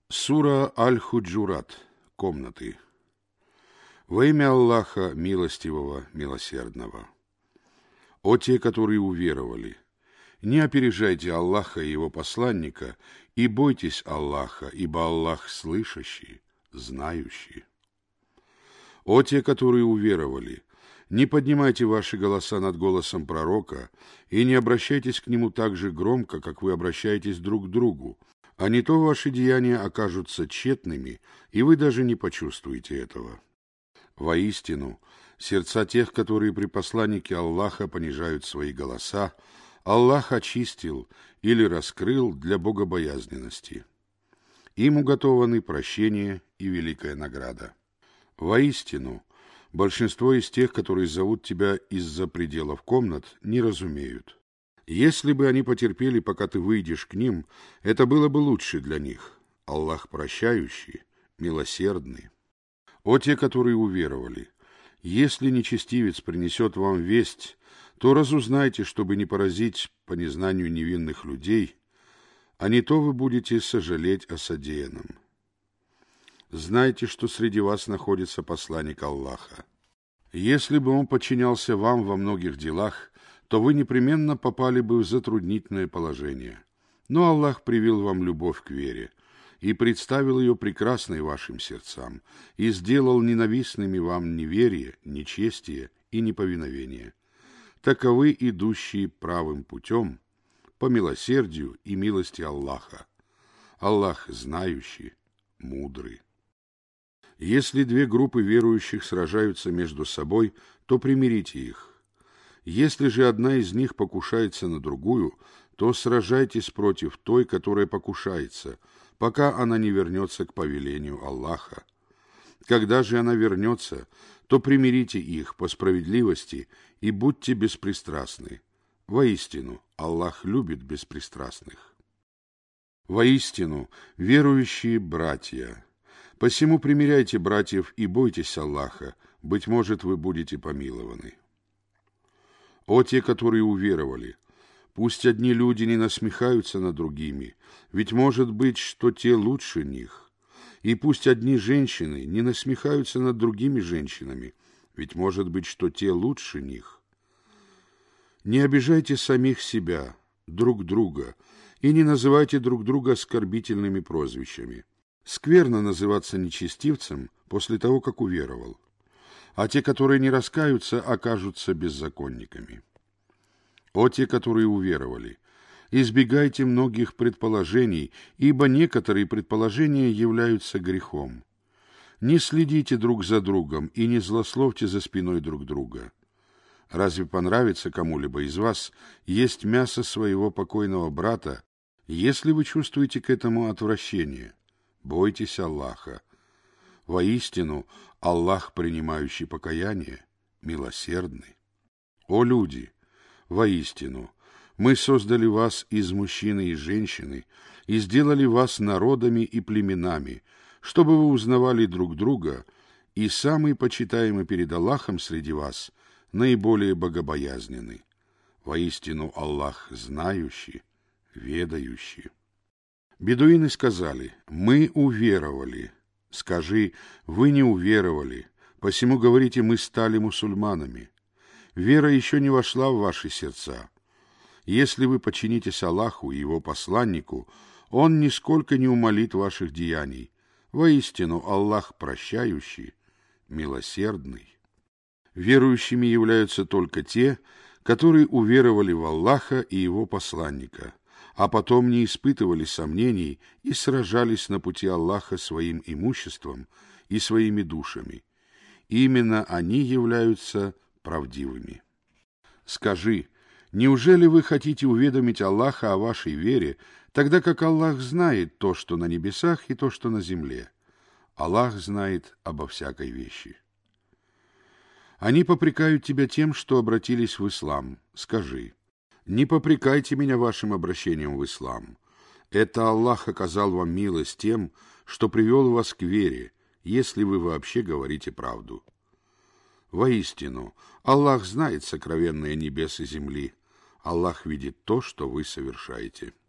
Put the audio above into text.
Сура Аль-Худжурат. Комнаты. Во имя Аллаха, милостивого, милосердного. О те, которые уверовали! Не опережайте Аллаха и Его посланника, и бойтесь Аллаха, ибо Аллах слышащий, знающий. О те, которые уверовали! Не поднимайте ваши голоса над голосом пророка, и не обращайтесь к нему так же громко, как вы обращаетесь друг к другу, а не то ваши деяния окажутся тщетными, и вы даже не почувствуете этого. Воистину, сердца тех, которые при посланнике Аллаха понижают свои голоса, Аллах очистил или раскрыл для богобоязненности. Им уготованы прощение и великая награда. Воистину, большинство из тех, которые зовут тебя из-за пределов комнат, не разумеют. Если бы они потерпели, пока ты выйдешь к ним, это было бы лучше для них. Аллах прощающий, милосердный. О те, которые уверовали! Если нечестивец принесет вам весть, то разузнайте, чтобы не поразить по незнанию невинных людей, а не то вы будете сожалеть о содеянном. Знайте, что среди вас находится посланник Аллаха. Если бы он подчинялся вам во многих делах, то вы непременно попали бы в затруднительное положение. Но Аллах привил вам любовь к вере и представил ее прекрасной вашим сердцам, и сделал ненавистными вам неверие, нечестие и неповиновение. Таковы идущие правым путем, по милосердию и милости Аллаха. Аллах знающий, мудрый. Если две группы верующих сражаются между собой, то примирите их. Если же одна из них покушается на другую, то сражайтесь против той, которая покушается, пока она не вернется к повелению Аллаха. Когда же она вернется, то примирите их по справедливости и будьте беспристрастны. Воистину, Аллах любит беспристрастных. Воистину, верующие братья! Посему примиряйте братьев и бойтесь Аллаха, быть может, вы будете помилованы. О те, которые уверовали! Пусть одни люди не насмехаются над другими, ведь может быть, что те лучше них. И пусть одни женщины не насмехаются над другими женщинами, ведь может быть, что те лучше них. Не обижайте самих себя, друг друга, и не называйте друг друга оскорбительными прозвищами. Скверно называться нечестивцем после того, как уверовал. А те, которые не раскаются, окажутся беззаконниками. О те, которые уверовали! Избегайте многих предположений, ибо некоторые предположения являются грехом. Не следите друг за другом и не злословьте за спиной друг друга. Разве понравится кому-либо из вас есть мясо своего покойного брата, если вы чувствуете к этому отвращение? Бойтесь Аллаха. Воистину, Аллах, принимающий покаяние, милосердный. О люди! Воистину, мы создали вас из мужчины и женщины и сделали вас народами и племенами, чтобы вы узнавали друг друга, и самый почитаемый перед Аллахом среди вас наиболее богобоязненный. Воистину, Аллах знающий, ведающий. Бедуины сказали: «Мы уверовали». Скажи: «Вы не уверовали, посему говорите: мы стали мусульманами». Вера еще не вошла в ваши сердца. Если вы подчинитесь Аллаху и Его посланнику, Он нисколько не умалит ваших деяний. Воистину, Аллах прощающий, милосердный. Верующими являются только те, которые уверовали в Аллаха и Его посланника, а потом не испытывали сомнений и сражались на пути Аллаха своим имуществом и своими душами. Именно они являются правдивыми. Скажи: неужели вы хотите уведомить Аллаха о вашей вере, тогда как Аллах знает то, что на небесах, и то, что на земле? Аллах знает обо всякой вещи. Они попрекают тебя тем, что обратились в ислам. Скажи: не попрекайте меня вашим обращением в ислам. Это Аллах оказал вам милость тем, что привел вас к вере, если вы вообще говорите правду. Воистину, Аллах знает сокровенные небес и земли. Аллах видит то, что вы совершаете.